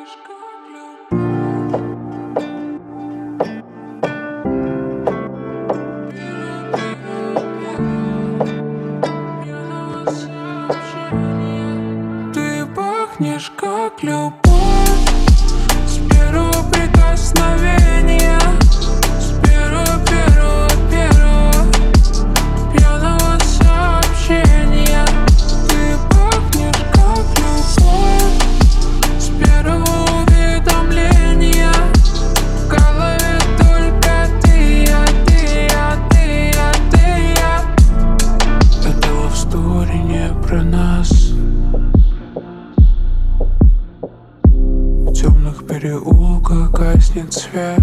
пахнешь как любовь. Ты пахнешь как любовь с первого прикосновения, с первого пьяного сообщения. Ты пахнешь как любовь с первого уведомления. В голове только ты, я. Это love story не про нас. В темных переулках гаснет свет.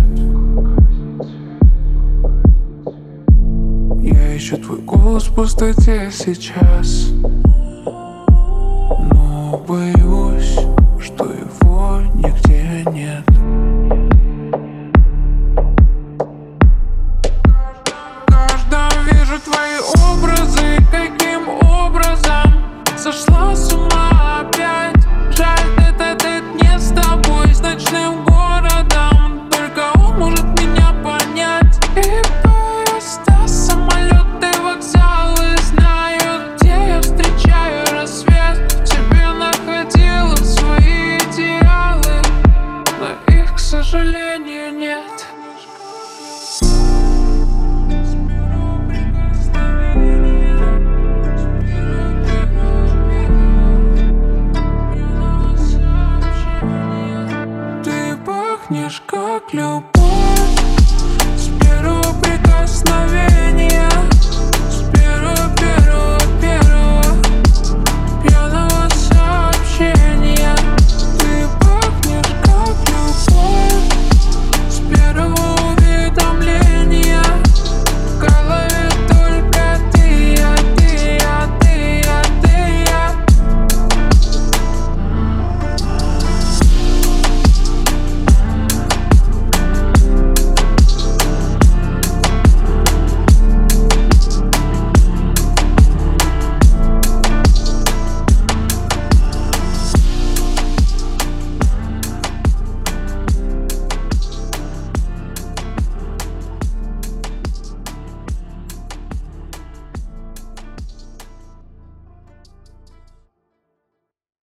Я ищу твой голос в пустоте сейчас, но боюсь, что его нигде нет. В каждом вижу твои образы, каким образом сошла с ума опять. Жаль, тет-а-тет не с тобой, с ночным городом. Только он может меня понять. И поезда, самолеты, вокзалы знают, где я встречаю рассвет. В тебе находила свои идеалы, но их, к сожалению, нет. Ты пахнешь как любовь.